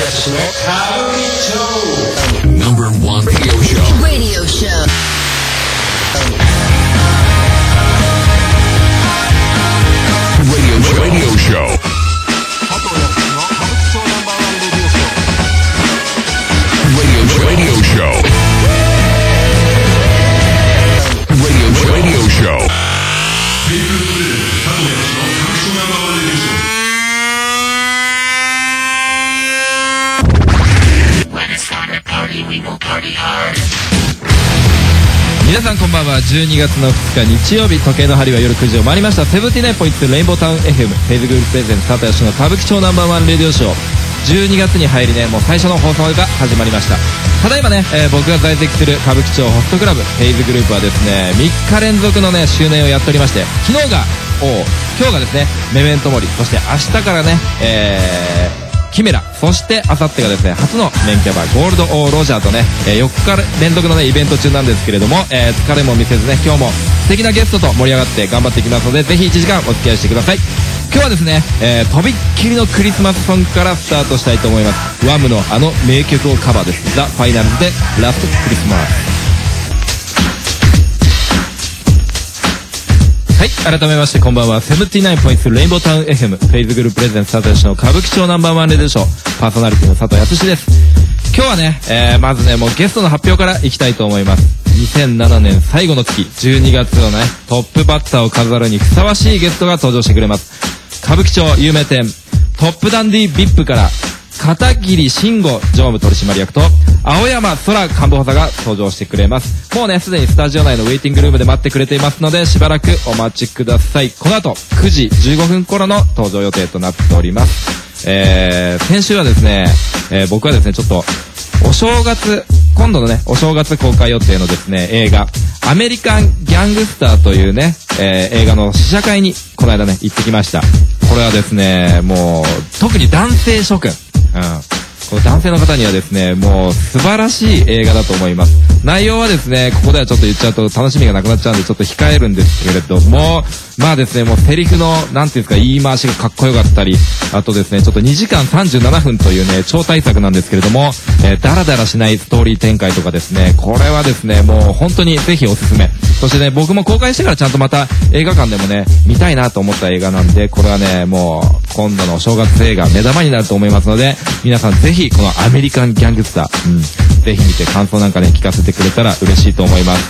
康の歌舞伎町 No.1 Radio Show Radio Show Radio Show Radio Show 皆さんこんばんは。12月の2日日曜日、時計の針は夜9時を回りました。79.1 レインボータウン FM フェイズグループプレゼンツ佐藤義の歌舞伎町No.1レディオショー。12月に入りね、もう最初の放送が始まりました。ただいまね、僕が在籍する歌舞伎町ホストクラブフェイズグループはですね、3日連続のね周年をやっておりまして、今日がですねメメントモリ、そして明日からねキメラ、そして明後日がですね初のメンキャバゴールドオーロジャーとね、4日連続のねイベント中なんですけれども、疲れも見せずね今日も素敵なゲストと盛り上がって頑張っていきますので、ぜひ1時間お付き合いしてください。今日はですね、とびっきりのクリスマスソングからスタートしたいと思います。ワムのあの名曲をカバーです。ザ・ファイナルズでラストクリスマス。はい、改めましてこんばんは。79.3 レインボータウン FM フェイズグループプレゼンツ佐藤義の歌舞伎町No.1レディオショー、パーソナリティの佐藤康です。今日はね、まずねもうゲストの発表からいきたいと思います。2007年最後の月12月のねトップバッターを飾るにふさわしいゲストが登場してくれます。歌舞伎町有名店トップダンディ VIP から片桐慎吾常務取締役と青山空幹部補佐が登場してくれます。もうねすでにスタジオ内のウェイティングルームで待ってくれていますので、しばらくお待ちください。この後9時15分頃の登場予定となっております。先週はですね、僕はですねちょっと今度のねお正月公開予定のですね映画アメリカンギャングスターというね、映画の試写会にこの間ね行ってきました。これはですねもう特に男性諸君、この男性の方にはですねもう素晴らしい映画だと思います。内容はですねここではちょっと言っちゃうと楽しみがなくなっちゃうんでちょっと控えるんですけれども、まあですねもうセリフのなんていうんですか言い回しがかっこよかったり、あとですねちょっと2時間37分というね超大作なんですけれども、ダラダラしないストーリー展開とかですね、これはですねもう本当にぜひおすすめ。そしてね僕も公開してからちゃんとまた映画館でもね見たいなと思った映画なんで、これはねもう今度のお正月映画目玉になると思いますので、皆さんぜひこのアメリカンギャングスター、ぜひ見て感想なんかね聞かせてくれたら嬉しいと思います。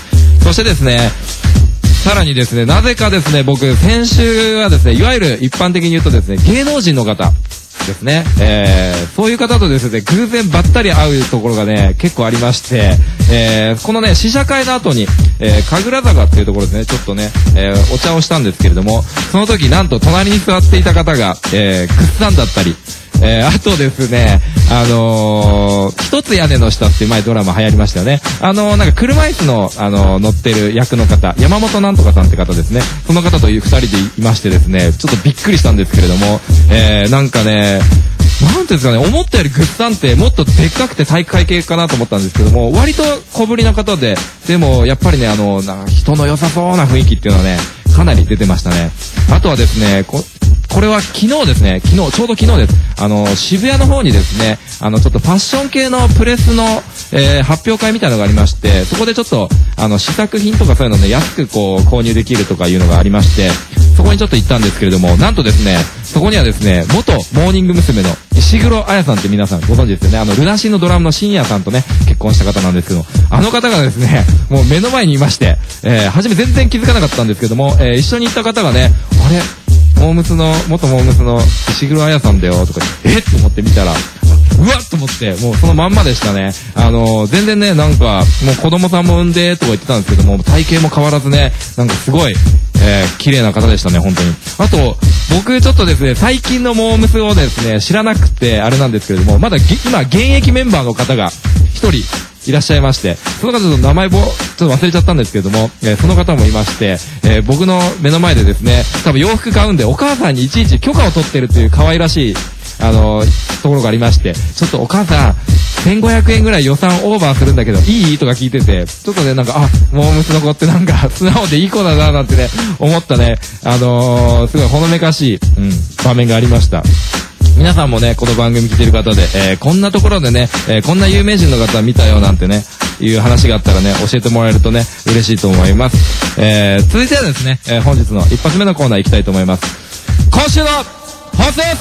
そしてですねさらにですねなぜかですね僕先週はですねいわゆる一般的に言うとですね芸能人の方ですね、そういう方とですね偶然ばったり会うところがね結構ありまして、このね試写会の後に、神楽坂っていうところでねちょっとね、お茶をしたんですけれども、その時なんと隣に座っていた方が、くっさんだったり、あとですね一つ屋根の下っていう前ドラマ流行りましたよね。なんか車椅子の乗ってる役の方、山本なんとかさんって方ですね。その方と2人でいましてですねちょっとびっくりしたんですけれども、なんかねなんていうんですかね、思ったよりグッサンってもっとでっかくて体育会系かなと思ったんですけども、割と小ぶりな方で、でもやっぱりね人の良さそうな雰囲気っていうのはねかなり出てましたね。あとはですねこれは昨日ですね、ちょうど昨日です。渋谷の方にですね、ちょっとファッション系のプレスの、発表会みたいなのがありまして、そこでちょっと、試作品とかそういうのね、安くこう、購入できるとかいうのがありまして、そこにちょっと行ったんですけれども、なんとですね、そこにはですね、元モーニング娘。の石黒彩さんって皆さんご存知ですよね。ルナシーのドラムの深夜さんとね、結婚した方なんですけど、あの方がですね、もう目の前にいまして、初め全然気づかなかったんですけども、一緒に行った方がね、あれ元モームスの石黒彩さんだよとか、と思って見たら、うわっと思って、もうそのまんまでしたね。全然ね、なんか、もう子供さんも産んでとか言ってたんですけども、体型も変わらずね、なんかすごい、綺麗な方でしたね、本当に。あと、僕ちょっとですね、最近のモームスをですね、知らなくて、あれなんですけれども、まだ今、現役メンバーの方が一人いらっしゃいまして、その方の名前ちょっと忘れちゃったんですけれども、その方もいまして、僕の目の前でですね、多分洋服買うんで、お母さんにいちいち許可を取ってるという可愛らしい、ところがありまして、ちょっとお母さん、1500円ぐらい予算オーバーするんだけどいいとか聞いてて、ちょっとねなんかモームスの子ってなんか素直でいい子だななんてね思ったね、すごいほのめかしい、場面がありました。皆さんもね、この番組聞いてる方で、こんなところでね、こんな有名人の方見たよなんてね、いう話があったらね、教えてもらえるとね、嬉しいと思います。続いてはですね、本日の一発目のコーナー行きたいと思います。今週のホストス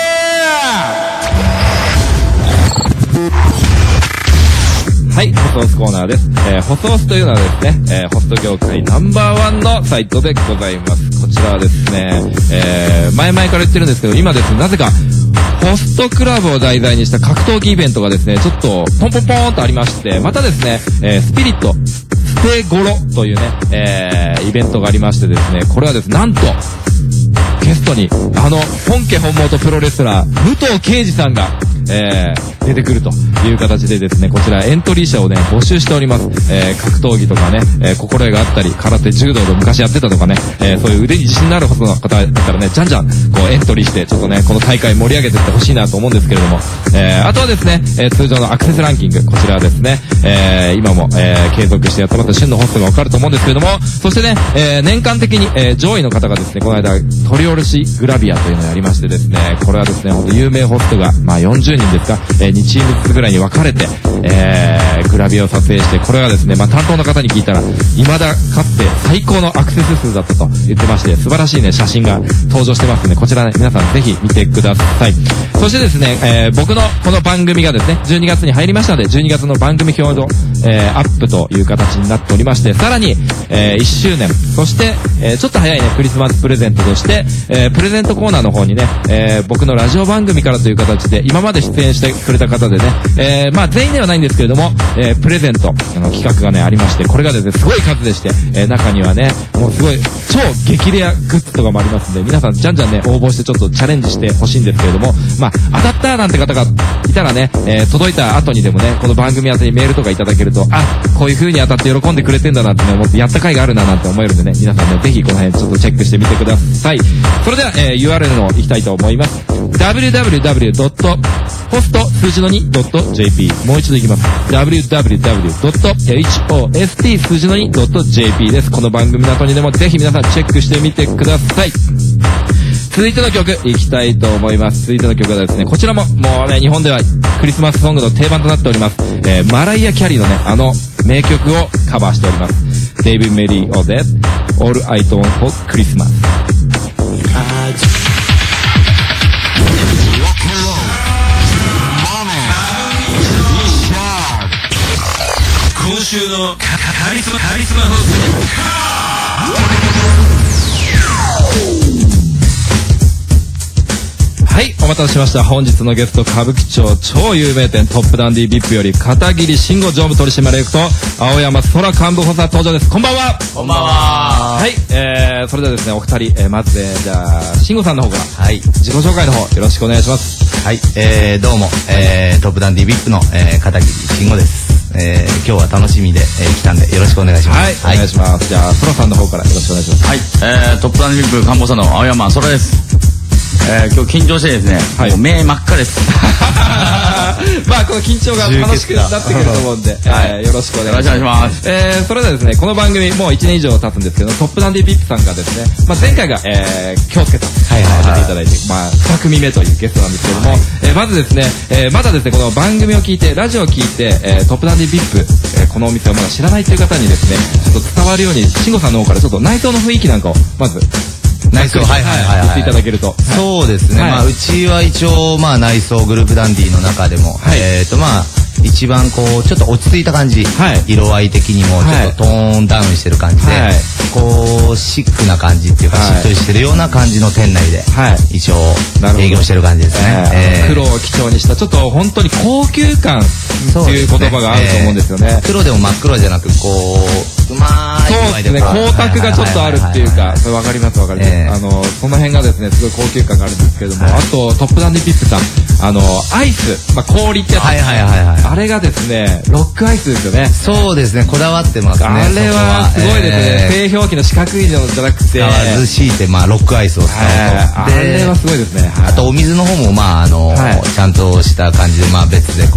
はい、ホストコーナーです。ホスというのはですね、ホスト業界ナンバーワンのサイトでございます。こちらはですね、前々から言ってるんですけど、今ですね、なぜか、ホストクラブを題材にした格闘技イベントがですね、ちょっとポンポンポーンとありまして、またですね、スピリット、ステゴロというね、イベントがありましてですね、これはですね、なんと、ゲストに、本家本元プロレスラー、武藤敬司さんが、出てくるという形でですね、こちらエントリー者をね、募集しております。格闘技とかね、心得があったり、空手、柔道で昔やってたとかね、そういう腕に自信のある方の方だったらね、じゃんじゃん、こうエントリーして、ちょっとね、この大会盛り上げていってほしいなと思うんですけれども、あとはですね、通常のアクセスランキング、こちらはですね、今も、継続してやってます旬のホストがわかると思うんですけれども、そしてね、年間的に、上位の方がですね、この間、取り下ろしグラビアというのをやりましてですね、これはですね、ほんと有名ホストが、まあ40人ですか、2チームずつぐらいに分かれて、グラビアを撮影して、これはですね、まあ担当の方に聞いたら、未だかつて最高のアクセス数だったと言ってまして、素晴らしいね、写真が登場してますので、こちらね、皆さんぜひ見てください。そしてですね、僕のこの番組がですね、12月に入りましたので、12月の番組表の、アップという形になっておりまして、さらに、1周年、そして、ちょっと早いね、クリスマスプレゼントとして、プレゼントコーナーの方にね、僕のラジオ番組からという形で、今まで出演してくれた方でね、まあ全員ではないんですけれども、プレゼント企画がねありまして、これがですねすごい数でして、中にはねもうすごい超激レアグッズとかもありますんで、皆さんじゃんじゃんね応募してちょっとチャレンジしてほしいんですけれども、まあ当たったなんて方がいたらね、届いた後にでもねこの番組宛てにメールとかいただけると、あ、こういう風に当たって喜んでくれてんだなってね思ってやった甲斐があるななんて思えるんでね、皆さんねぜひこの辺ちょっとチェックしてみてください。それでは、URL の行きたいと思います。www.host 数字の 2.jp もう一度いきます。www.host 数字の 2.jp です。この番組の後にでもぜひ皆さんチェックしてみてください。続いての曲いきたいと思います。続いての曲はですね、こちらももうね日本ではクリスマスソングの定番となっております。マライア・キャリーのね名曲をカバーしております。デイビッド・メリー・オーで All I Want for Christmas。 今週のカリスマホスト。はい、お待たせしました。本日のゲスト、歌舞伎町超有名店トップダンディビップより片桐慎吾常務取締役と青山空幹部補佐登場です。こんばんは。 こんばんは。 はい、それではですねお二人、まずじゃあ慎吾さんの方から、はい、自己紹介の方よろしくお願いします。 はい、どうも、トップダンディビップの、片桐慎吾です。今日は楽しみで、来たんでよろしくお願いします。 はい、お願いします。じゃあ空さんの方からよろしくお願いします。 はい、トップダンディビップ官房さんの青山空です。今日緊張してですね、もう目真っ赤です。 まあこの緊張が楽しくなってくると思うんで、よろしくお願いします。それではですねこの番組もう1年以上経つんですけど、トップダンディビップさんがですね、まあ前回が京介さん出ていただいて、まあ2組目というゲストなんですけども、まずですね、まだですねこの番組を聞いてラジオを聞いて、トップダンディビップ、このお店をまだ知らないという方にですねちょっと伝わるように慎吾さんの方からちょっと内装の雰囲気なんかをまず内装、はい、 言っていただけると。 そうですね、まあうちは一応まあ内装グループダンディの中でも、まあ一番こうちょっと落ち着いた感じ、色合い的にもちょっとトーンダウンしてる感じで、こうシックな感じっていうか、しっとりしてるような感じの店内で一応営業してる感じですね。 黒を基調にしたちょっと本当に高級感っていう言葉があると思うんですよね。 黒でも真っ黒じゃなくこううまいそうですね、光沢がちょっとあるっていうか、それ分かります分かります。その辺がですねすごい高級感があるんですけれども、あとトップダンディピップさんアイス、まあ氷ってやつ、あれがですねロックアイスですよね。 そうですね、こだわってますね。 あれはすごいですね。製氷機の四角いのじゃなくて使わず敷いて、まあロックアイスを使うと、 あれはすごいですね。 あとお水の方もまあちゃんとした感じでまあ別でこう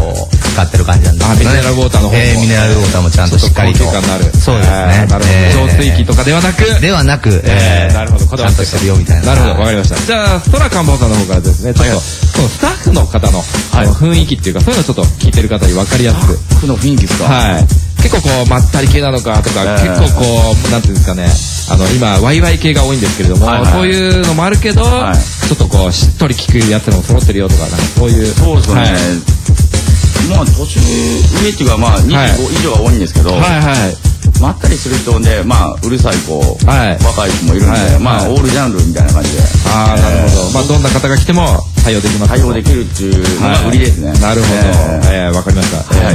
使ってる感じなんですけどね。 ミネラルウォーターの方もミネラルウォーターもちゃんとしっかりと。 高級感のある。 そうですね。 なるほど。浄水器とかではなく。 なるほど。ちゃんとしてるよみたいな。 なるほど、わかりました。じゃあ、空官房さんの方からですね、ちょっと、そのスタッフの方の雰囲気っていうか、そういうのをちょっと聞いてる方に分かりやすく。 スタッフの雰囲気ですか？ はい。結構こう、まったり系なのかとか、結構こう、なんていうんですかね、今、ワイワイ系が多いんですけれども、そういうのもあるけど、ちょっとこう、しっとり聞くやつも揃ってるよとか、そういう。 そうですよね。まあ、年上っていうか、まあ、25以上は多いんですけど、まったりする人で、まあ、うるさい子、若い子もいるんで、まあ、オールジャンルみたいな感じで。 ああ、なるほど。まあ、どんな方が来ても対応できます。 対応できるっていうのが売りですね。 なるほど。わかりました。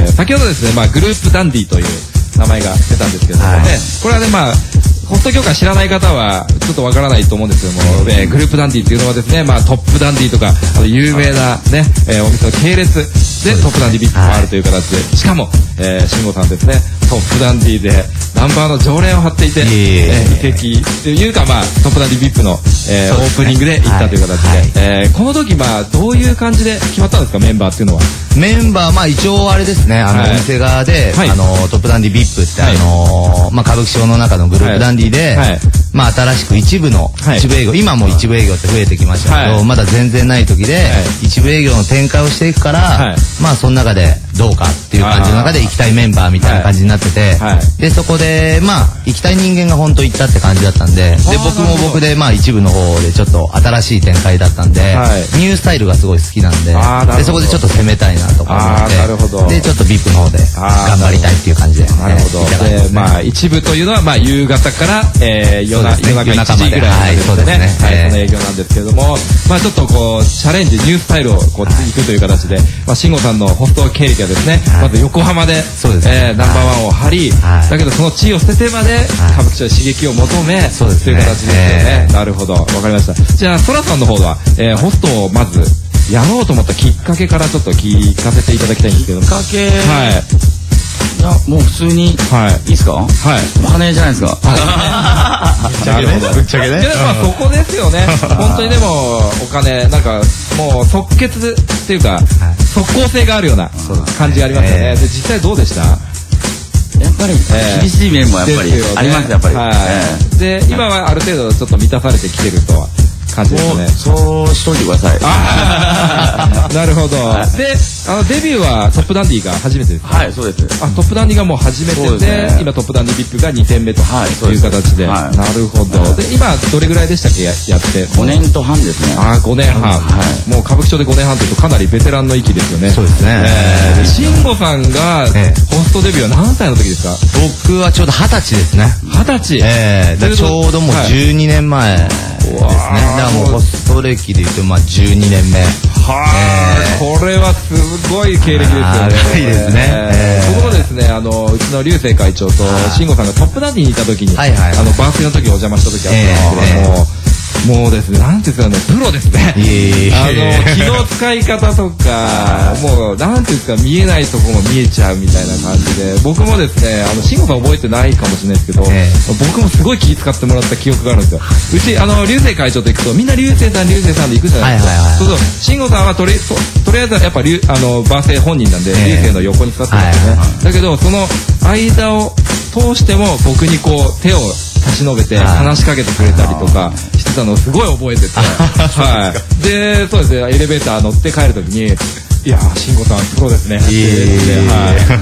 先ほどですね、まあ、グループダンディという名前が出たんですけどもね、これはね、まあ、ホスト協会知らない方はちょっとわからないと思うんですけども、グループダンディっていうのはですね、まあトップダンディとか有名なね、お店の系列でトップダンディビップもあるという形で、しかも慎吾さんですね、トップダンディでナンバーの常連を張っていて、移籍というか、まあトップダンディビップのオープニングで行ったという形で、この時まあどういう感じで決まったんですか、メンバーっていうのは。 メンバー、まあ一応あれですね、お店側で、トップダンディビップってまあ歌舞伎町の中のグループダンディで、まあ新しく一部営業、今も一部営業って増えてきましたけど、まだ全然ない時で、一部営業の展開をしていくから、まあその中でどうかっていう感じの中で行きたいメンバーみたいな感じになってて、で、そこで、まあ行きたい人間が本当行ったって感じだったんで、で、僕も僕で、まあ一部の方でちょっと新しい展開だったんで、ニュースタイルがすごい好きなんで、で、そこでちょっと攻めたいなとか思って、で、ちょっと VIP の方で頑張りたいっていう感じで。 なるほど。で、まあ一部というのは、まあ夕方から、夜中1時ぐらいまでですね、その営業なんですけれども、まあちょっとこう、チャレンジ、ニュースタイルをこう、行くという形で、まあ慎吾さんのホスト経歴はですね、まず横浜で、ナンバーワンを張り、だけどその地位を捨ててまで、歌舞伎町で刺激を求め、という形ですよね。なるほど。わかりました。じゃあ、ソラさんの方は、ホストをまず、やろうと思ったきっかけからちょっと聞かせていただきたいんですけど。 きっかけ、いや、もう普通に、いいですか？お金じゃないですか。 なるほど。ぶっちゃけね。で、まあそこですよね。本当にでも、お金、なんか、もう即決っていうか、即効性があるような感じがありますよね。で、実際どうでした？ やっぱり厳しい面もやっぱりありますやっぱり。 で、今はある程度ちょっと満たされてきてるとは感じですね。 そうしといてください。 なるほど。で、デビューはトップダンディが初めてですか？ はい、そうです。 トップダンディがもう初めてで、今トップダンディビップが2戦目という形で。なるほど。で、今どれぐらいでしたっけ、やって？ 5年と半ですね。 5年半。もう歌舞伎町で5年半というとかなりベテランの域ですよね。 そうですね。 慎吾さんがホストデビューは何歳の時ですか？ 僕はちょうど20歳ですね。 20歳？ ちょうどもう12年前ですね。だからもうホスト歴で言うと、まあ12年目。 これはすごい経歴ですよね。 いいですね。 僕もですね、うちの流星会長と慎吾さんがトップダンディにいた時に、バースデーの時お邪魔した時あったんですけども、もうですね、なんていうんですかね、プロですね。気の使い方とか、もう、なんていうんですか、見えないとこも見えちゃうみたいな感じで、僕もですね、慎吾さん覚えてないかもしれないですけど、僕もすごい気使ってもらった記憶があるんですよ。うち、流星会長と行くと、みんな流星さんで行くじゃないですか。そうそう、慎吾さんはとりあえずやっぱバースデー本人なんで、流星の横に座ってますよね。だけど、その間を通しても、僕にこう、手を差し伸べて話しかけてくれたりとかしてたのをすごい覚えてて、で、そうですね、エレベーター乗って帰るときに、いやー、慎吾さんプロですねって言って、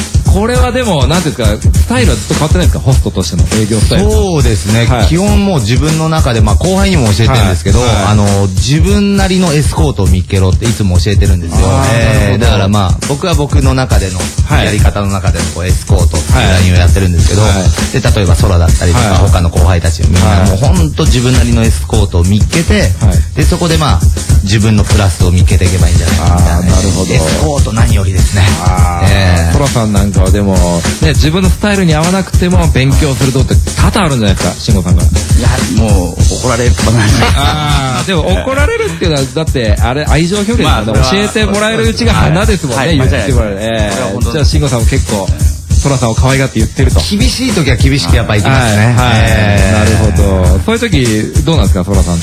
これはでも、なんていうんですか、スタイルはずっと変わってないですか、ホストとしての営業スタイル。 そうですね、基本もう自分の中で、まあ後輩にも教えてるんですけど、自分なりのエスコートを見っけろっていつも教えてるんですよ。だからまあ、僕は僕の中での、やり方の中でのこうエスコートっていうラインをやってるんですけど、で、例えば空だったりとか、他の後輩たちみんなもうほんと自分なりのエスコートを見っけて、で、そこでまあ、自分のプラスを見っけていけばいいんじゃないかみたいな。なるほど。エスコート何よりですね。 空さんなんかはでも、ね、自分のスタイルに合わなくても勉強するとって多々あるんじゃないですか、慎吾さんが。 いや、もう怒られっぱなし。 でも怒られるっていうのは、だってあれ愛情表現ですよね。教えてもらえるうちが花ですもんね、言ってもらえる。じゃあ慎吾さんも結構空さんを可愛がって言ってると。 厳しい時は厳しくやっぱいきますね。 なるほど。そういう時どうなんですか、空さんって結構。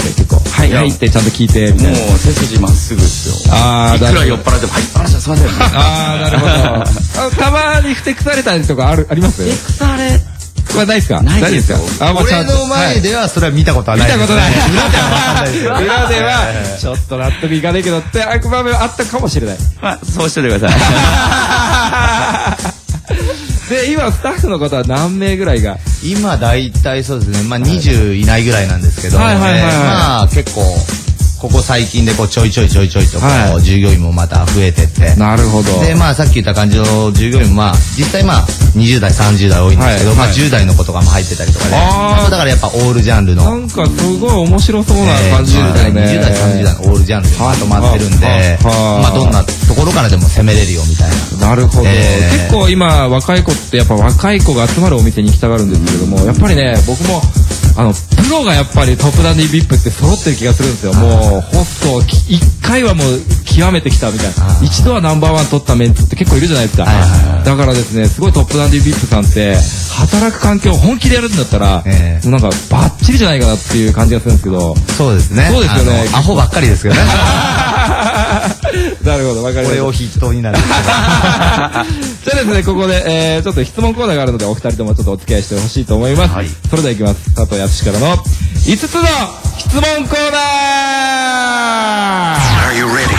はいはいってちゃんと聞いてみたいな。 もう背筋まっすぐですよ。いくら酔っ払っても、はい、話はすいません。 ああ、なるほど。たまにふてくされたりとかあります？ ふてくされこれないですか？ ないですよ。 俺の前ではそれは見たことはない。 見たことない。裏ではちょっと納得いかないけどって場面はあったかもしれない。 まあそうしておいてください。で今スタッフの方は何名ぐらいが？ 今だいたいそうですね。まあ20いないぐらいなんですけど、まあ結構。ここ最近でこうちょいちょいとこう従業員もまた増えてって。 なるほど。 でまあさっき言った感じの従業員もまあ実際まあ20代30代多いんですけど、まあ10代の子とかも入ってたりとかね。だからやっぱオールジャンルの。 なんかすごい面白そうな感じですね。 20代30代のオールジャンルでまとまってるんで、まあどんなところからでも攻めれるよみたいな。 なるほど。結構今若い子ってやっぱ若い子が集まるお店に行きたがるんですけれども、やっぱりね僕もプロがやっぱりトップダンディビップって揃ってる気がするんですよ。もうホスト1回はもう極めてきたみたいな、一度はナンバーワン取ったメンツって結構いるじゃないですか。だからですねすごいトップダンディビップさんって働く環境を本気でやるんだったら、もうなんかバッチリじゃないかなっていう感じがするんですけど。 そうですね。 そうですよね。 アホばっかりですけどね。 なるほど、わかりました。 これを筆頭になる。 じゃあですね、ここで、ちょっと質問コーナーがあるので、お二人ともちょっとお付き合いしてほしいと思います。はい、それではいきます。佐藤康からの5つの質問コーナー。 Are you ready?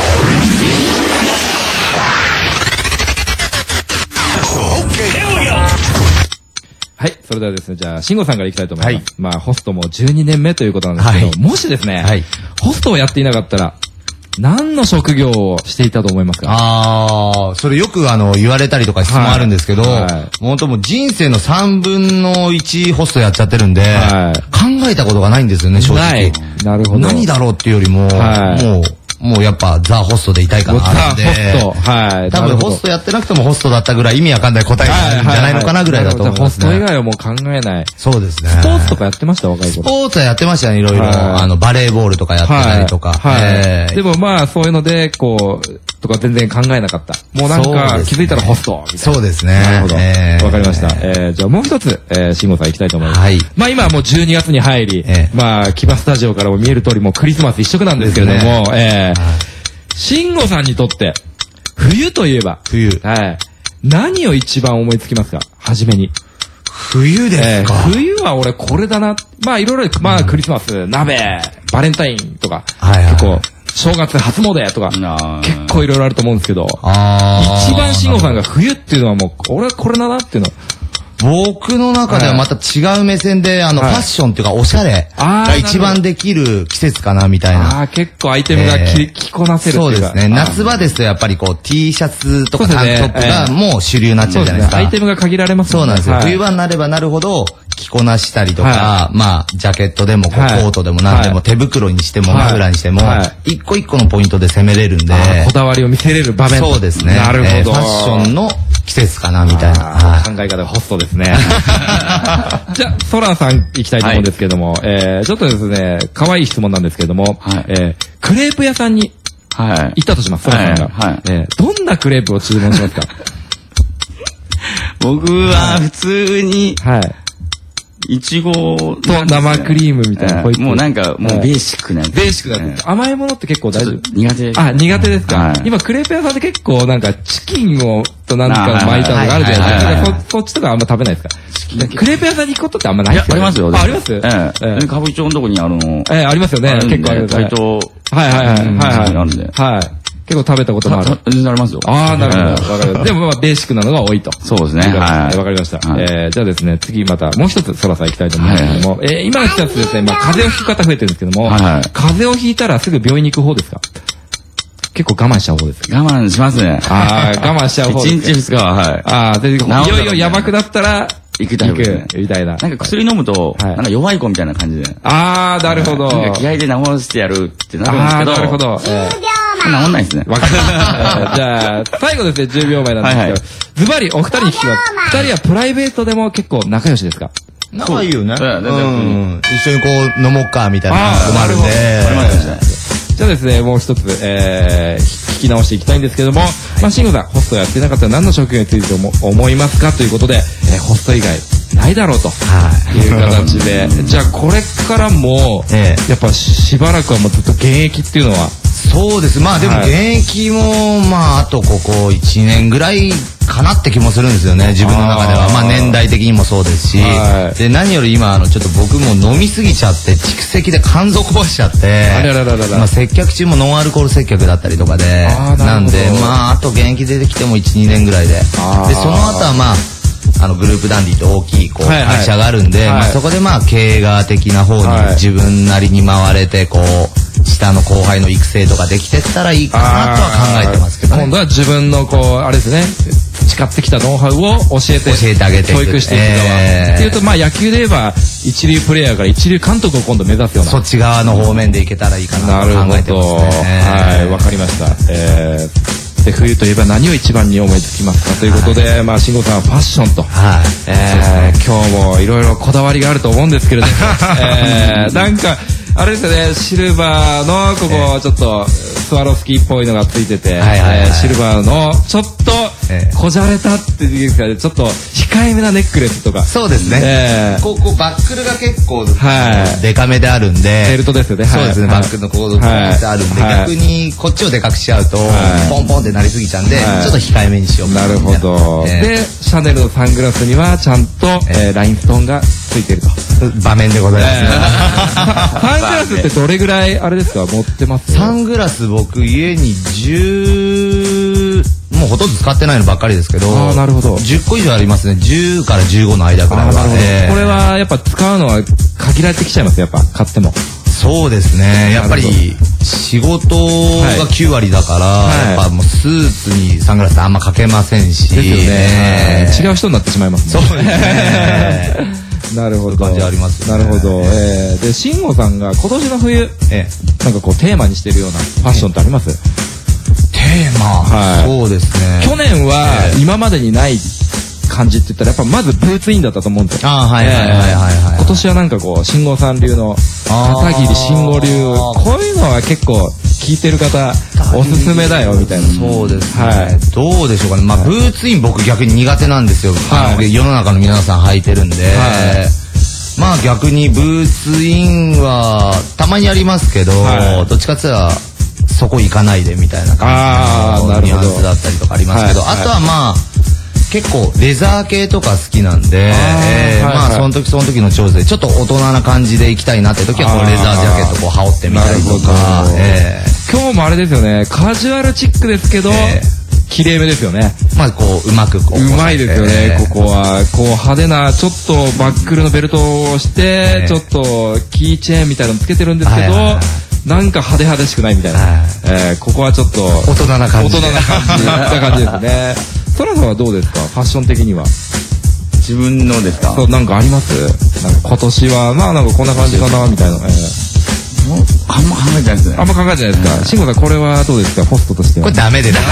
はい、それではですね、じゃあ、慎吾さんからいきたいと思います。まあ、ホストも12年目ということなんですけど、もしですね、ホストをやっていなかったら、何の職業をしていたと思いますか？ それよく言われたりとか質問あるんですけど、本当もう人生の3分の1ホストやっちゃってるんで、考えたことがないんですよね、正直。 なるほど。 何だろうっていうよりも、もうやっぱザ・ホストでいたいかなってホスト。はい。 多分ホストやってなくてもホストだったぐらい意味わかんない答えがあるんじゃないのかなぐらいだと思いますね。 ホスト以外はもう考えない。 そうですね。 スポーツとかやってました？若い頃。 スポーツはやってましたね、いろいろ。バレーボールとかやってたりとか。 でもまあそういうので、こう、とか全然考えなかった。もうなんか気づいたらホストみたいな。 そうですね。 なるほど。わかりました。じゃあもう一つ、慎吾さん行きたいと思います。まあ今はもう12月に入り、まあ木場スタジオからも見える通りもうクリスマス一色なんですけれども、慎吾さんにとって冬といえば、何を一番思いつきますか？初めに。 冬ですか？ 冬は俺これだな。まあいろいろ、まあクリスマス、鍋、バレンタインとか、結構、正月初詣とか、結構いろいろあると思うんですけど、一番慎吾さんが冬っていうのはもう、俺はこれだなっていうの。 僕の中ではまた違う目線で、ファッションっていうかおしゃれが一番できる季節かなみたいな。 結構アイテムが着こなせるっていうか。 そうですね。夏場ですとやっぱりこう T シャツとかタンクトップがもう主流になっちゃうじゃないですか。 アイテムが限られますもんね。そうなんですよ。冬場になればなるほど着こなしたりとか、まあジャケットでもコートでも何でも手袋にしてもマフラーにしても、一個一個のポイントで攻めれるんで。 こだわりを見せれる場面。 そうですね。 なるほど。 ファッションの季節かなみたいな考え方がホストですね。じゃあソラさん行きたいと思うんですけども、ちょっとですね可愛い質問なんですけども、クレープ屋さんに行ったとします。ソラさんが、どんなクレープを注文しますか？ 僕は普通にいちごと生クリームみたいな。 もうなんかもうベーシックなやつ。 ベーシックなやつ。甘いものって結構大丈夫？ 苦手です。 苦手ですか？今クレープ屋さんで結構なんかチキンをとなんか巻いたのがあるじゃないですか。そっちとかあんま食べないですか？クレープ屋さんに行くことってあんまないですよね。 ありますよ。 あります？ 歌舞伎町のとこにあるの。 ありますよね。結構ある。 台東。 あるんで。結構食べたこともある。 全然ありますよ。 なるほど。わかる。でもまあベーシックなのが多いと。 そうですね。 わかりました。じゃあですね、次またもう一つソラさん行きたいと思うんですけども、今の季節ですね、まあ風邪をひく方増えてるんですけども、風邪をひいたらすぐ病院に行く方ですか？結構我慢しちゃう方ですか？ 我慢しますね。 我慢しちゃう方です。 1日2日は、 いよいよやばくなったら、 行くタイプですね。 みたいな。 なんか薬飲むと、なんか弱い子みたいな感じで。 なるほど。 なんか気合で治してやるってなるんですけど。 なるほど。 治んないですね。 わかりました。じゃあ、最後ですね、10秒前なんですけど、ズバリお二人に聞きます。二人はプライベートでも結構仲良しですか？ 仲いいよね。一緒にこう飲もうかみたいなのもあるんで。 じゃあですね、もう一つ、聞き直していきたいんですけども、慎吾さん、ホストやってなかったら何の職業について思いますかということで、ホスト以外、 ないだろうという形で、じゃあこれからもやっぱしばらくはもうずっと現役っていうのは。 そうです。まあでも現役もまああとここ1年ぐらいかなって気もするんですよね、自分の中では。まあ年代的にもそうですし、で何より今ちょっと僕も飲みすぎちゃって蓄積で肝臓壊しちゃって、まあ接客中もノンアルコール接客だったりとかで、なんでまああと現役出てきても 1,2 年ぐらいで、でその後はまあグループダンディって大きいこう会社があるんで、まあそこでまあ経営側的な方に自分なりに回れてこう下の後輩の育成とかできてったらいいかなとは考えてますけどね。 今度は自分のこうあれですね、培ってきたノウハウを教えてあげて教育していく側っていうと、まあ野球で言えば一流プレイヤーから一流監督を今度目指すような、 そっち側の方面でいけたらいいかなと考えてますね。 はい、わかりました。で冬といえば何を一番に思いつきますかということで、まあ慎吾さんはファッションと、今日もいろいろこだわりがあると思うんですけれども、なんかあれですよね、シルバーのここちょっとスワロフスキーっぽいのがついてて、シルバーのちょっとこじゃれたっていうかちょっと控えめなネックレスとか。 そうですね。ここバックルが結構デカめであるんで、 ベルトですよね。 そうですね。バックのコードがあるんで、逆にこっちをでかくしちゃうとポンポンってなりすぎちゃうんで、ちょっと控えめにしようかな。 なるほど。でシャネルのサングラスにはちゃんとラインストーンがついてると。 場面でございますね。 サングラスってどれぐらいあれですか、持ってます？ サングラス僕家にもうほとんど使ってないのばっかりですけど、 なるほど。 10個以上ありますね。10から15の間くらいは。 これはやっぱ使うのは限られてきちゃいます、やっぱ買っても。 そうですね。やっぱり仕事が9割だから、やっぱもうスーツにサングラスってあんまかけませんし。 ですよね。違う人になってしまいますね。そうですね。 なるほど。 感じありますね。なるほど。で、慎吾さんが今年の冬、なんかこうテーマにしてるようなファッションってあります？ テーマ、そうですね。 去年は今までにない感じって言ったらやっぱまずブーツインだったと思うんですよ。今年はなんかこう慎吾さん流の片桐慎吾流、こういうのは結構聞いてる方おすすめだよみたいな。 そうですね。どうでしょうかね。まあブーツイン僕逆に苦手なんですよ。世の中の皆さん履いてるんで、まあ逆にブーツインはたまにありますけど、どっちかっていうとそこ行かないでみたいな感じのニュアンスだったりとかありますけど、あとはまあ結構レザー系とか好きなんで、まあその時その時の調子でちょっと大人な感じで行きたいなって時はこうレザージャケットこう羽織ってみたりとか、 今日もあれですよね、カジュアルチックですけど綺麗めですよね。 まあこううまくこううまいですよね。ここはこう派手なちょっとバックルのベルトをしてちょっとキーチェーンみたいなのつけてるんですけど、なんか派手派手しくないみたいな。ここはちょっと大人な感じな感じですね。ソラさんはどうですか、ファッション的には。 自分のですか？ そう、なんかあります？なんか今年はまあなんかこんな感じかなみたいな。 あんま考えてないですね。 あんま考えてないですか。慎吾さんこれはどうですか、ホストとしては。 これダメでだ。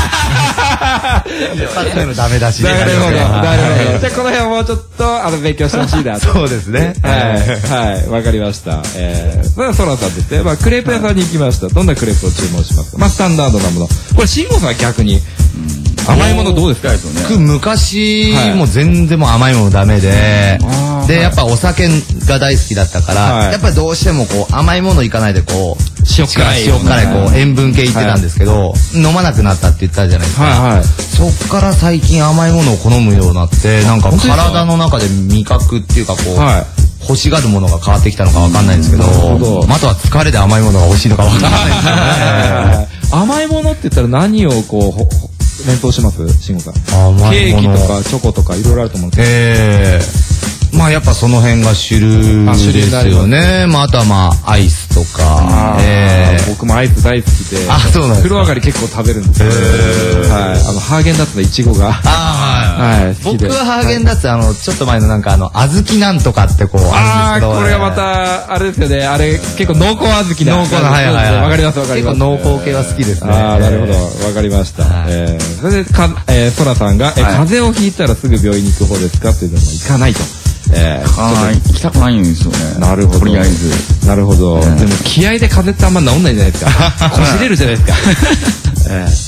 一発目のダメ出しで。 なるほど。じゃあこの辺はもうちょっと勉強してほしいなと。 そうですね。 はい、わかりました。それはソラさんですね。まあクレープ屋さんに行きました。どんなクレープを注文しますか？まあスタンダードなもの。これ慎吾さんは逆に甘いものどうですか？ 昔も全然もう甘いものダメで、でやっぱお酒が大好きだったから、やっぱりどうしてもこう甘いものいかないでこう塩辛いこう塩分系いってたんですけど、飲まなくなったって言ったじゃないですか。そっから最近甘いものを好むようになって、なんか体の中で味覚っていうかこう欲しがるものが変わってきたのかわかんないんですけど、あとは疲れで甘いものが美味しいのかわかんないですよね。 甘いものって言ったら何をこう連想します？慎吾さん。ケーキとかチョコとかいろいろあると思うんですけど。 まあやっぱその辺が主流ですよね。まああとはまあアイスとか。 僕もアイス大好きで、風呂上がり結構食べるんですよ。ハーゲンダッツのイチゴが。 僕はハーゲンダッツちょっと前のなんか小豆なんとかってこうあるんですけど。 これがまたあれですよね。あれ結構濃厚小豆な。 濃厚な、 わかりますわかります。 結構濃厚系は好きですね。 なるほど、わかりました。それでソラさんが風邪をひいたらすぐ病院に行く方ですかっていうのも行かないと。 行きたくないんですよね。 なるほど。 とりあえず。 なるほど。でも気合で風邪ってあんま治んないじゃないですか。こじれるじゃないですか。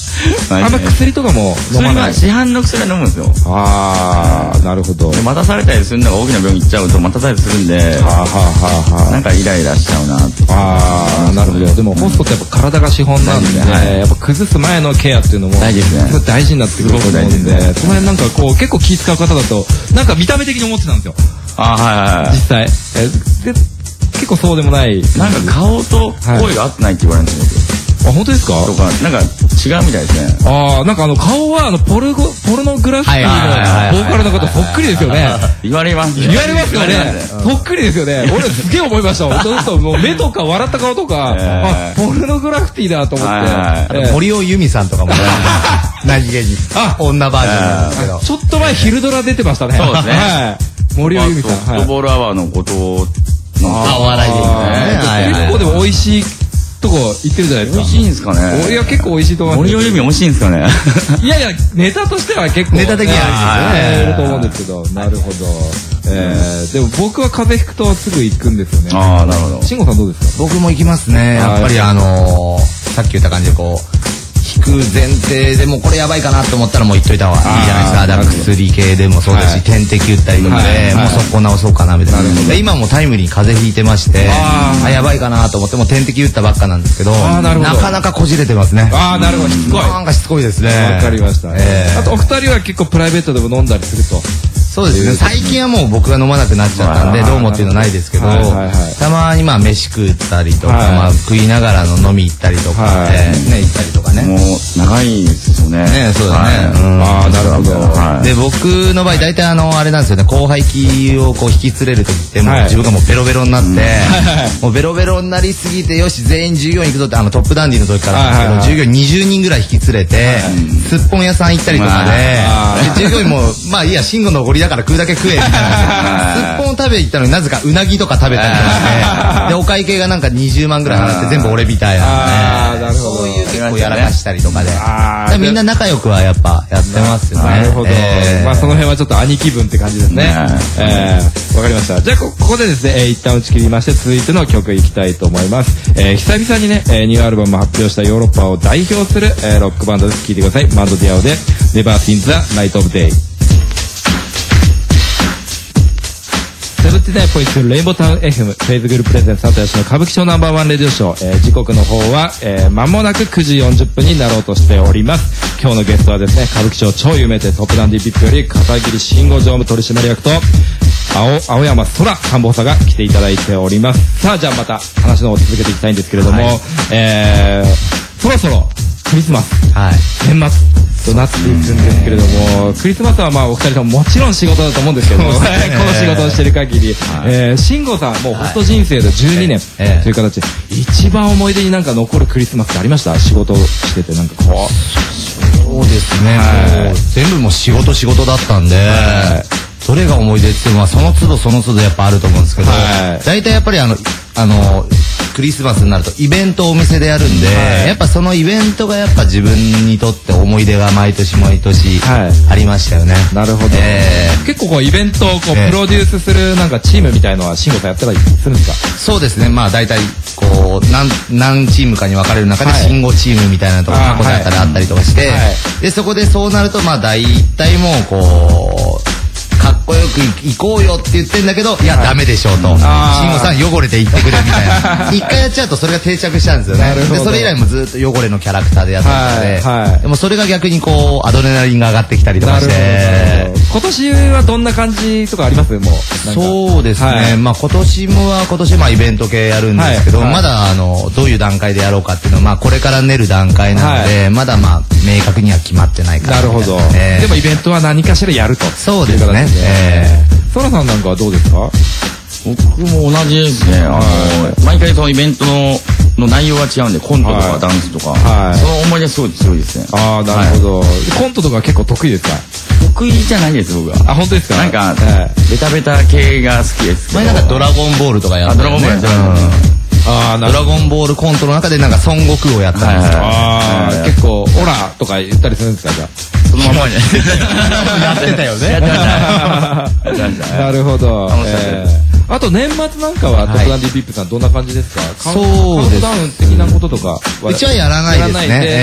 あんま薬とかも飲まない。 市販の薬は飲むんですよ。 ああ、なるほど。 待たされたりするのが大きな病院行っちゃうと待たされたりするんで、なんかイライラしちゃうな。 ああ、なるほど。でもホストってやっぱ体が資本なんで、やっぱ崩す前のケアっていうのも大事ですね。 大事になってくると思うんで、その辺なんかこう結構気使う方だとなんか見た目的に思ってたんですよ。実際。で結構そうでもない。 なんか顔と声が合ってないって言われるんですよ。 あ、本当ですか？ とか、なんか違うみたいですね。 ああ、なんか顔はポルノグラフィティのボーカルの方そっくりですよね。 言われますよね。そっくりですよね。俺すげえ思いました。もう目とか笑った顔とか、あ、ポルノグラフィティだと思って。 森尾由美さんとかも何気に女バージョンなんですけど。 ちょっと前昼ドラ出てましたね。 そうですね。 森尾由美さん。 フットボールアワーのことのお笑いで結構でも美味しいとこ行ってるじゃないですか。 美味しいんですかね。 いや結構美味しいと思います。 森尾由美美味しいんですかね。 いやいやネタとしては結構ネタ的にはいると思うんですけど。なるほど。でも僕は風邪ひくとすぐ行くんですよね。 ああ、なるほど。 慎吾さんどうですか？ 僕も行きますね。やっぱりさっき言った感じでこう引く前提でもうこれやばいかなと思ったらもう言っといた方がいいじゃないですか。だから薬系でもそうですし、点滴打ったりとかでもうそこ直そうかなみたいな。で今もタイムリーに風邪ひいてまして、やばいかなと思っても点滴打ったばっかなんですけど、なかなかこじれてますね。 ああ、なるほど。しつこい。 なんかしつこいですね。 わかりました。あとお二人は結構プライベートでも飲んだりすると。 そうですね。最近はもう僕が飲まなくなっちゃったんでどうもっていうのはないですけど、たまに飯食ったりとか食いながらの飲み行ったりとかね行ったりとかね。 もう長いですよね。 ね、そうだね。 ああ、なるほど。 で僕の場合大体あれなんですよね。後輩期をこう引き連れる時ってもう自分がもうベロベロになってもうベロベロになりすぎてよし全員従業員行くぞってトップダンディの時からなんですけど、従業員20人ぐらい引き連れてすっぽん屋さん行ったりとかで、従業員もまあいいや慎吾のおごりだから食うだけ食えみたいな。すっぽん食べ行ったのになぜかうなぎとか食べたりとかして、でお会計がなんか20万ぐらい払って全部俺みたいなね。そういう結構やらかしたりとかで、みんな仲良くはやっぱやってますよね。 なるほど。まあその辺はちょっと兄貴分って感じですね。わかりました。じゃあここでですね、一旦打ち切りまして続いての曲いきたいと思います。久々にね、ニューアルバム発表したヨーロッパを代表するロックバンドです。聴いてください。マンドディアオで Never Since the Night of Day。79.2レインボータウン FM フェイズグループプレゼンツ佐藤義の歌舞伎町ナンバーワンレディオショー、時刻の方は、間もなく9時40分になろうとしております。今日のゲストはですね、歌舞伎町超有名店トップダンディビップより片桐慎吾常務取締役と青山空官房補佐が来ていただいております。さあじゃあまた話の方を続けていきたいんですけれども、そろそろクリスマス、年末となっていくんですけれども、クリスマスはまあお二人とももちろん仕事だと思うんですけども、この仕事をしている限り、慎吾さんもうホスト人生で12年という形で一番思い出になんか残るクリスマスってありました？仕事をしててなんかこう。 そうですね。全部もう仕事だったんで。どれが思い出っていうのはその都度やっぱあると思うんですけど、大体やっぱりクリスマスになるとイベントをお店でやるんで、やっぱそのイベントがやっぱ自分にとって思い出が毎年ありましたよね。 なるほど。結構こうイベントをこうプロデュースするなんかチームみたいのは慎吾さんやったりするんですか？ そうですね。まあ大体こう何チームかに分かれる中で慎吾チームみたいなところが答えたらあったりとかして、でそこでそうなるとまあ大体もうこうかっこよく行こうよって言ってんだけど、いやダメでしょうと、慎吾さん汚れて行ってくれみたいな一回やっちゃうとそれが定着したんですよね。でそれ以来もずっと汚れのキャラクターでやってたので、でもそれが逆にこうアドレナリンが上がってきたりとかして、 今年はどんな感じとかあります？もうそうですね、まあ今年はイベント系やるんですけど、まだどういう段階でやろうかっていうのはまあこれから練る段階なので、まだまあ明確には決まってないから。 なるほど。でもイベントは何かしらやると。 そうですね。 ソラさんなんかはどうですか？ 僕も同じですね。毎回そのイベントの内容が違うんで、コントとかダンスとか、その思い出すごい強いですね。 ああ、なるほど。コントとか結構得意ですか？ 得意じゃないです僕は。 あ、本当ですか？ なんかベタベタ系が好きですけど。 前なんかドラゴンボールとかやってドラゴンボールやってドラゴンボールコントの中でなんか孫悟空をやったんですよ。 結構オラとか言ったりするんですか？じゃあそのままにやってたよね。 なるほど。あと年末なんかはトップダンディビップさんどんな感じですか？カウントダウン的なこととかうちはやらないですね。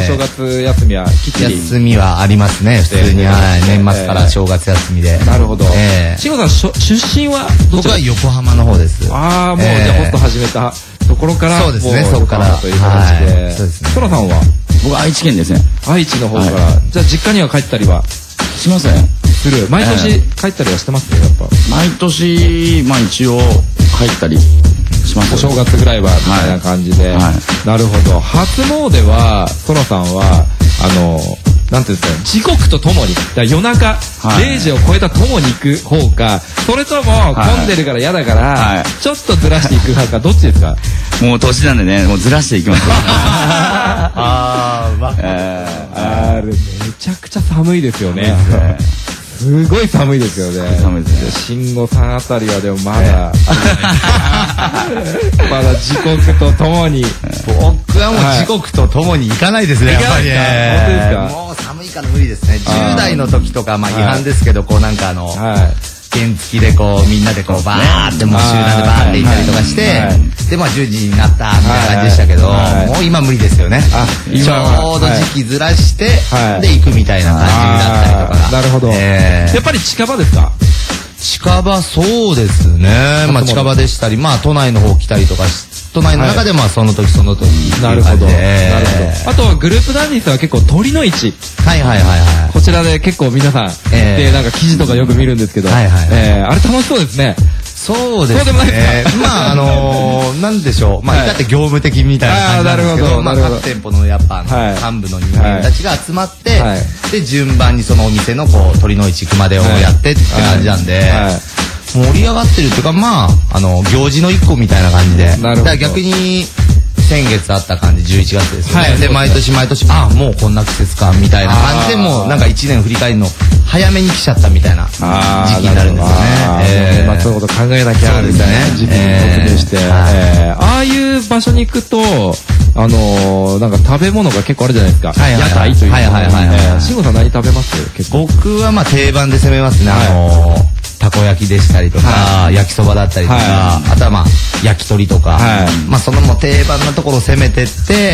お正月休みはきっちり。 休みはありますね、普通に。年末から正月休みで。 なるほど。慎吾さん、出身は僕は横浜の方です。 ああ、もうじゃあホスト始めたところから。 そうですね、そこから。 という形で。そうですね。ソラさんは僕愛知県ですね。 愛知の方から。じゃあ実家には帰ったりはしません。 する。毎年帰ったりはしてますね、やっぱ。 毎年、まあ一応帰ったりします。 お正月ぐらいは、みたいな感じで。なるほど。初詣は、ソラさんは、なんていうんですか、時刻とともに、夜中、0時を超えたともに行く方か、それとも混んでるから嫌だから、ちょっとずらしていく派か、どっちですか？ もう年なんでね、もうずらしていきます。 めちゃくちゃ寒いですよね。すごい寒いですよね。 寒いですね。 慎吾さんあたりはでもまだ、まだ時刻とともに。 僕はもう時刻とともに行かないですね、やっぱり。 本当ですか？ もう寒いから無理ですね。10代の時とか、まあ違反ですけど、こうなんか原付でこうみんなでこうバーってもう集団でバーって行ったりとかして、でまあ10時になったみたいな感じでしたけど、もう今無理ですよね。ちょうど時期ずらしてで行くみたいな感じだったりとか。 なるほど。やっぱり近場ですか？ 近場そうですね。まあ近場でしたり、まあ都内の方来たりとか都内の中でまあその時その時。 なるほど。なるほど。あとはグループダンディーさんは結構鳥の市。こちらで結構皆さんでなんか記事とかよく見るんですけど、あれ楽しそうですね。 そうですね。まあなんでしょう。まあだって業務的みたいな感じなんですけど、まあ各店舗のやっぱ幹部の人間たちが集まって、で順番にそのお店のこう鳥の市行くまでをやってって感じなんで。盛り上がってるっていうか、まあ行事の一個みたいな感じで。だから逆に先月あった感じ11月ですよね。で毎年毎年もうこんな季節かみたいな感じで、もうなんか1年振り返るの早めに来ちゃったみたいな時期になるんですよね。 まあそういうこと考えなきゃみたいな時期に突入して、ああいう場所に行くとなんか食べ物が結構あるじゃないですか。屋台というか。慎吾さん何食べます？ 僕はまあ定番で攻めますね。たこ焼きでしたりとか、焼きそばだったりとか、あとはまあ焼き鳥とか、まあそのもう定番なところを攻めてって、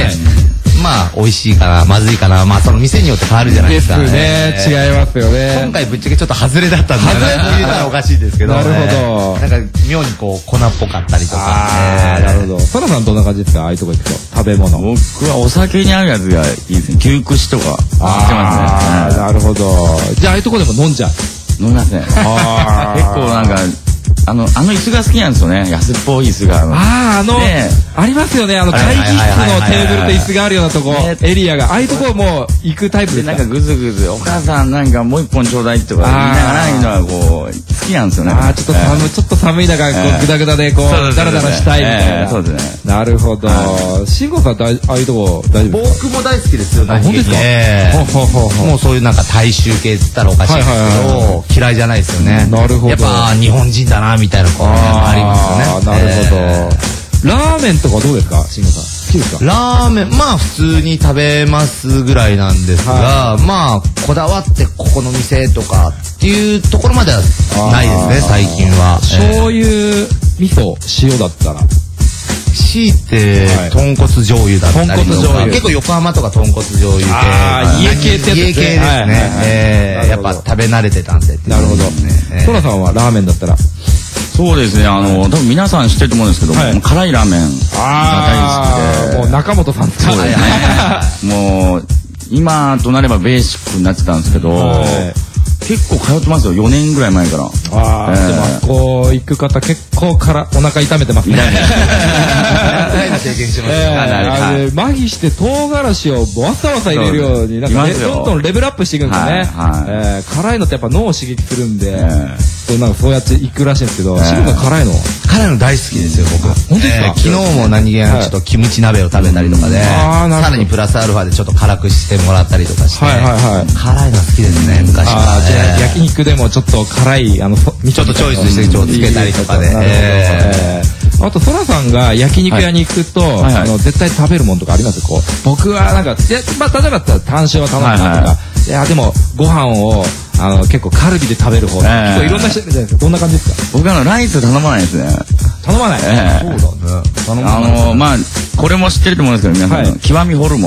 まあ美味しいかなまずいかな、まあその店によって変わるじゃないですか。 ですね、違いますよね。 今回ぶっちゃけちょっと外れだったんで、外れと言ったらおかしいですけど、 なるほど。 なんか妙にこう粉っぽかったりとか。 なるほど。サラさんどんな感じですか？ああいうとこ行くと食べ物。 僕はお酒に合うやつがいいですね。牛串とか。 なるほど。じゃあああいうとこでも飲んじゃう。 飲みますね。結構なんか椅子が好きなんですよね。安っぽい椅子が。 ありますよね。会議室のテーブルと椅子があるようなとこ、エリアが。ああいうとこも行くタイプですか？ なんかぐずぐず、お母さんなんかもう一本ちょうだいとか言いながらいうのはこう、好きなんですよね。 ちょっと寒い中、グダグダでこう、ダラダラしたいみたいな。 そうですね。 なるほど。慎吾さんってああいうとこ大丈夫ですか？ 僕も大好きですよ。 本当ですか？ もうそういうなんか大衆系って言ったらおかしいですけど、嫌いじゃないですよね。 なるほど。 やっぱ日本人だなみたいなありますよね。 なるほど。ラーメンとかどうですか？慎吾さん好きですか？ ラーメンまあ普通に食べますぐらいなんですが、まあこだわってここの店とかっていうところまではないですね、最近は。 醤油味噌塩だったら強いて豚骨醤油だったりとか、結構横浜とか豚骨醤油系、 家系って家系ですね。やっぱ食べ慣れてたんで。 なるほど。ソラさんはラーメンだったら？ そうですね、多分皆さん知ってると思うんですけど、辛いラーメンが大好きで。 もう中本さんってそうですね。もう今となればベーシックになってたんですけど、結構通ってますよ、4年ぐらい前から。 でもあそこ行く方結構お腹痛めてますね。 経験してます。 麻痺して唐辛子をわさわさ入れるようになんかどんどんレベルアップしていくんですよね。辛いのってやっぱ脳を刺激するんで、なんかそうやって行くらしいんですけど、慎吾さん辛いの？ 辛いの大好きですよ、僕。 本当ですか？ 昨日も何気なくちょっとキムチ鍋を食べたりとかで、さらにプラスアルファでちょっと辛くしてもらったりとかして、辛いの好きですね、昔から。 じゃあ焼肉でもちょっと辛いちょっとチョイスしてつけたりとかで。 あとソラさんが焼肉屋に行くと絶対食べるもんとかあります？こう僕はなんかまあ例えば単勝は頼むなとか、いやでもご飯を結構カルビで食べる方、結構いろんな人いるじゃないですか。どんな感じですか？ 僕ライス頼まないですね。 頼まない。そうだね。 まあこれも知ってると思うんですけど、皆さん極みホルモン。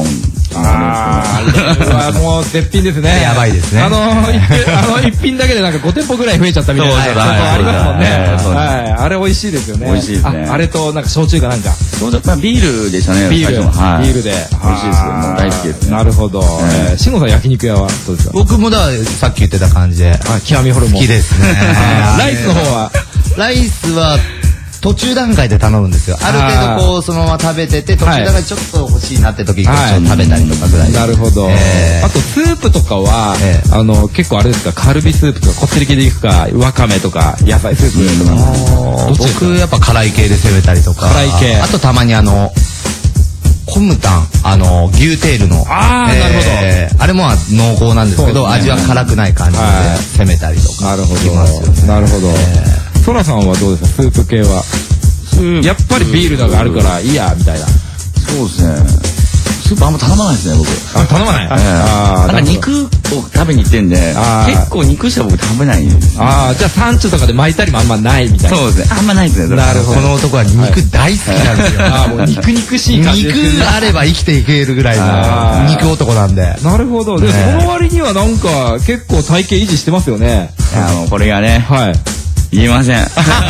っていうのがあるんですけど。 あれはもう絶品ですね。 やばいですね。 一品だけでなんか5店舗ぐらい増えちゃったみたいな。そうありますもんね。はい。あれ美味しいですよね。 美味しいですね。 あれとなんか焼酎かなんか。 ビールでしたね。 ビールで。美味しいですよ。もう大好きですね。 なるほど。慎吾さん焼肉屋はどうですか？ 僕もさっき言ってた感じで。 極みホルモン。 好きですね。 ライスの方は？ ライスは、途中段階で頼むんですよ。ある程度こうそのまま食べてて、途中段階ちょっと欲しいなって時にちょっと食べたりとかぐらい。 なるほど。あとスープとかは結構あれですか、カルビスープとかこってり系でいくか、わかめとか野菜スープとか。 僕やっぱ辛い系で攻めたりとか。 辛い系。 あとたまにコムタン、牛テールの。 なるほど。 あれも濃厚なんですけど、味は辛くない感じで攻めたりとか。 なるほど。なるほど。ソラさんはどうですか、スープ系は？やっぱりビールだがあるからいいやみたいな。 そうですね。スープあんま頼まないですね、僕。 頼まない？ なんか肉を食べに行ってんで、結構肉しか僕食べないんです。 じゃあサンチュとかで巻いたりもあんまないみたいな。 そうですね。あんまないですね。 なるほど。 この男は肉大好きなんですよ。 もう肉肉しい感じ。 肉あれば生きていけるぐらいの肉男なんで。 なるほど。で、その割にはなんか結構体型維持してますよね。 いや、もうこれがね。 はい。 言えません。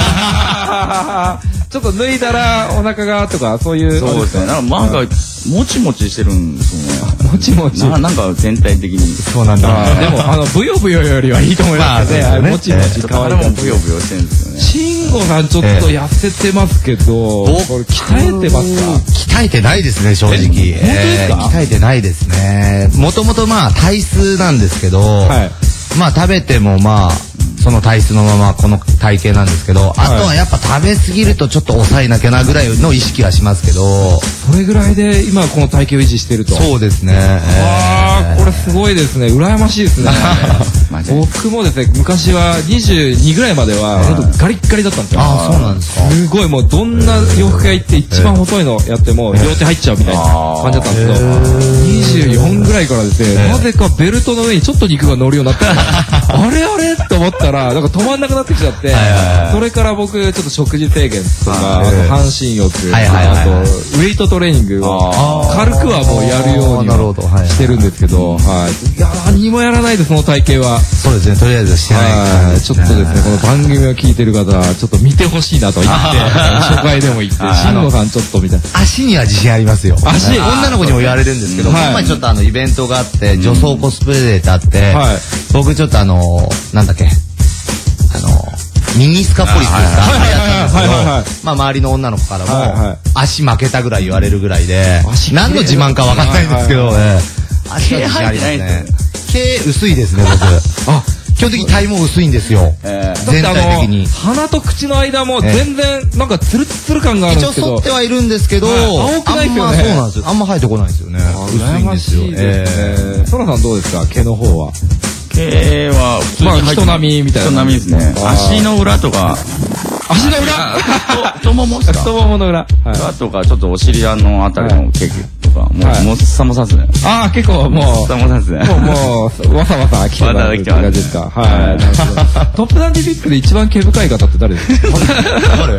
ちょっと脱いだらお腹がとかそういう。 そうですね。なんかもちもちしてるんですよね。 もちもち。 なんか全体的に。 そうなんだ。 でもブヨブヨよりはいいと思いますね。もちもち可愛い。 もブヨブヨしてるんですよね。 慎吾さんちょっと痩せてますけど、これ鍛えてますか？鍛えてないですね、正直。 本当ですか？ 鍛えてないですね。もともと体質なんですけど、食べてもその体質のままこの体型なんですけど、あとはやっぱ食べ過ぎるとちょっと抑えなきゃなぐらいの意識はしますけど、 それぐらいで今この体型を維持してると。 そうですね。 これすごいですね。羨ましいですね。僕もですね、昔は22ぐらいまでは本当ガリッガリだったんですよ。 そうなんですか。 すごいもうどんな洋服屋行って一番細いのやっても両手入っちゃうみたいな感じだったんですけど、24ぐらいからですね、なぜかベルトの上にちょっと肉が乗るようになってあれと思ったらなんか止まんなくなってきちゃって、それから僕ちょっと食事制限とか、あと半身浴、あとウェイトトレーニングを軽くはもうやるようにしてるんですけど、いや何もやらないでその体型は。 そうですね、とりあえずしてない。 ちょっとですね、この番組を聞いてる方ちょっと見てほしいなと言って初回でも言って、慎吾さんちょっとみたいな。 足には自信ありますよ。 足、 女の子にも言われるんですけど、今ちょっとイベントがあって女装コスプレデーってあって、僕ちょっとなんだっけ、ミニスカポリスですか、やったんですけど、周りの女の子からも足負けたぐらい言われるぐらいで、何の自慢かわかんないんですけど、足は自信ありますね。毛薄いですね、僕。基本的に体毛薄いんですよ。全体的に。 鼻と口の間も全然なんかツルツル感があるんですけど。 一応剃ってはいるんですけど、 青くないですよね。 そうなんですよ。あんま生えてこないですよね。薄いんですよ。 ソラさんどうですか、毛の方は？ 毛は人並みみたいな。 人並みですね。足の裏とか。 足の裏？ 太ももですか？ 太ももの裏。 裏とかちょっとお尻のあたりの毛とか、もっさもさですね。 結構もう。 もっさもさですね。 もう、わさわさ来てたって感じですか。トップダンディビップで一番毛深い方って誰ですか？ 誰？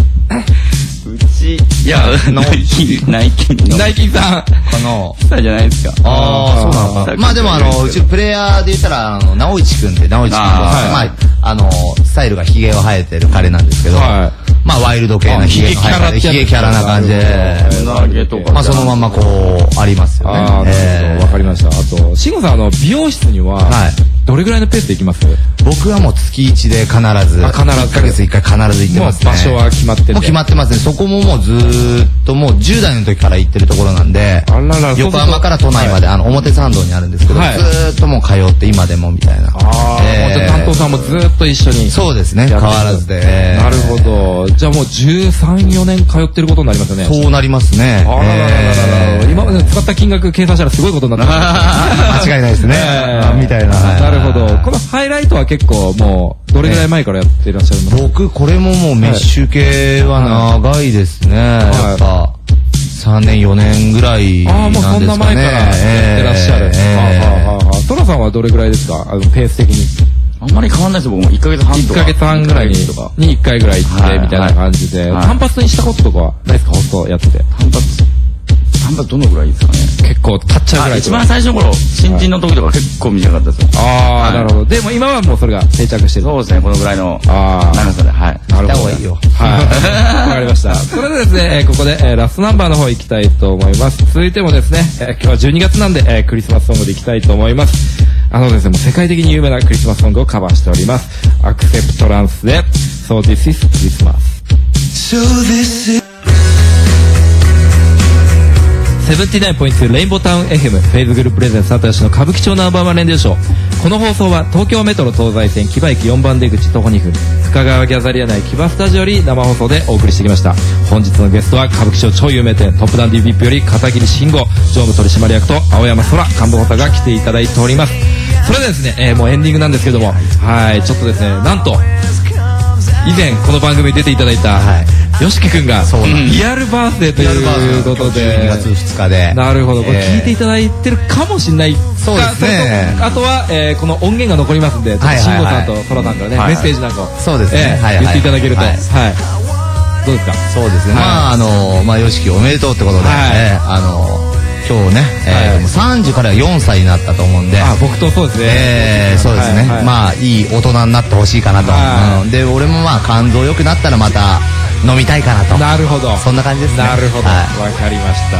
いや、ナイキさん。 かな？ スターじゃないですか。 そうなのか。でもうちプレイヤーで言ったら、直市くんで、直市くんで、スタイルがヒゲを生えてる彼なんですけど、ワイルド系なヒゲキャラな感じで、そのままこう、ありますよね。 わかりました。あと、慎吾さん、美容室には、どれぐらいのペースで行きます？ 僕はもう月1で必ず、1ヶ月1回必ず行ってますね。 場所は決まってる？ もう決まってますね。そこももうずーっともう10代の時から行ってるところなんで、横浜から都内まで、表参道にあるんですけど、ずーっともう通って今でもみたいな。 担当さんもずーっと一緒に。 そうですね。変わらずで。 なるほど。じゃあもう13、4年通ってることになりますよね。 そうなりますね。 今まで使った金額計算したらすごいことになってます。 間違いないですね。みたいな。 なるほど。このハイライトは結構もう、どれぐらい前からやっていらっしゃるの？ 僕、これももうメッシュ系は長いですね。やっぱ、3年、4年ぐらいなんですかね。 もうそんな前からやってらっしゃる。トラさんはどれぐらいですか？ペース的に。 あんまり変わんないですよ、僕も。1ヶ月半とか。 1ヶ月半ぐらいに1回ぐらい行って、みたいな感じで。単発にしたこととかはないですか？放送やってて。 単発どのぐらいですかね。 結構経っちゃうぐらい。 一番最初の頃、新人の時とか結構短かったですよ。 ああ、なるほど。でも今はもうそれが定着してる。 そうですね、このぐらいの長さで。はい。 なるほど。いいよ。 はい。わかりました。それでですね、ここでラストナンバーの方行きたいと思います。続いてもですね、今日は12月なんでクリスマスソングで行きたいと思います。ですね、もう世界的に有名なクリスマスソングをカバーしております。アクセプトランスで、So This is Christmas。79.2 レインボータウン FM フェイズグループプレゼンス里吉の歌舞伎町ナンバーワンレンディーショー。この放送は東京メトロ東西線木場駅4番出口徒歩2分深川ギャザリア内木場スタジオより生放送でお送りしてきました。本日のゲストは歌舞伎町超有名店トップダンディVIPより片桐慎吾常務取締役と青山空幹部補佐が来ていただいております。それでですね、もうエンディングなんですけども、はい、ちょっとですね、なんと以前この番組に出ていただいた、よしきくんがリアルバースデーということで 12月2日で、 なるほど、これ聞いていただいてるかもしれない。 そうですね。 あとはこの音源が残りますんで、慎吾さんと空さんからねメッセージなんかをそうですね、 言っていただけると、はい、どうですか。 そうですね。まあよしきおめでとうってことで、今日ね、30から4歳になったと思うんで、 僕とそうですね、 そうですね、まあいい大人になってほしいかなと。で俺もまあ肝臓良くなったらまた飲みたいかなと。 なるほど、 そんな感じですね。 なるほど、わかりました。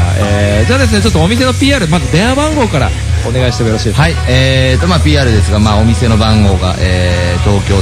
じゃあですね、ちょっとお店の PR、まず電話番号からお願いしてもよろしいですか。 はい、まあ PR ですが、まあお店の番号が東京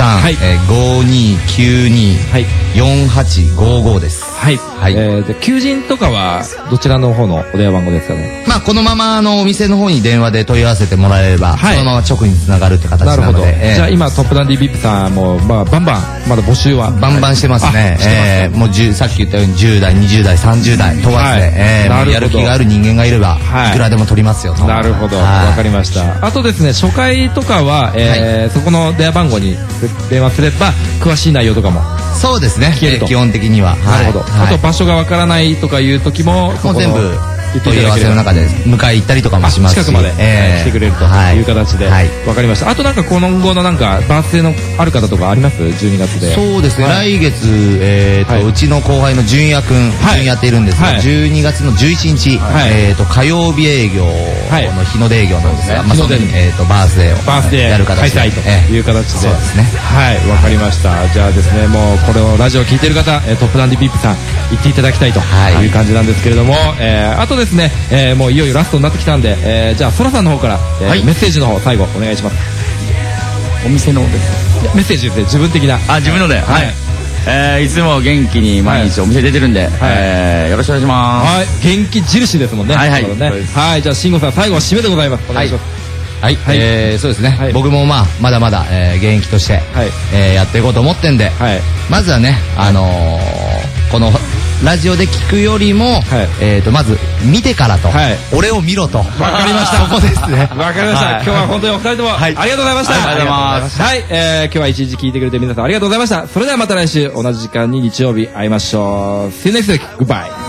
03-5292-4855です。はい。 で求人とかはどちらの方のお電話番号ですかね。 まあこのままお店の方に電話で問い合わせてもらえれば、そのまま直につながるって形なので。なるほど。 じゃあ今トップダンディVIPさんもまあバンバンまだ募集はバンバンしてますね。もうさっき言ったように10代20代30代問わずで、やる気がある人間がいればいくらでも取りますよと。 なるほど、わかりました。あとですね、初回とかはそこの電話番号に電話すれば詳しい内容とかもそうですね、基本的には。 なるほど。あと場所がわからないとかいう時ももう全部問い合わせの中で迎え行ったりとかもしますし、 近くまで来てくれるという形でわかりました。あとなんか今後のなんかバースデーのある方とかあります？12月で。 そうですね、来月うちの後輩の純也くんやっているんですが、12月の11日火曜日営業の日の出営業なんですが、そのバースデーをやる形で開催という形で。 そうですね。 はい、わかりました。じゃあですね、もうこれをラジオを聞いてる方、トップダンディVIPさん行っていただきたいという感じなんですけれども、あとですね、もういよいよラストになってきたんで、じゃあそらさんの方からメッセージの方最後お願いします。 お店のですメッセージですね、自分的な。 自分ので、はい、いつも元気に毎日お店出てるんで、よろしくお願いします。 はい、元気印ですもんね。はい、じゃあ慎吾さん最後は締めでございます。お願いします。 はい、そうですね、僕もまだまだ現役としてやっていこうと思ってんで、まずはね、このラジオで聞くよりもまず見てからと、俺を見ろと。わかりました。 そこですね。 わかりました。今日は本当にお二人ともありがとうございました。 ありがとうございます。 はい、今日は一時聞いてくれて皆さんありがとうございました。それではまた来週同じ時間に日曜日会いましょう。See you next week. Goodbye.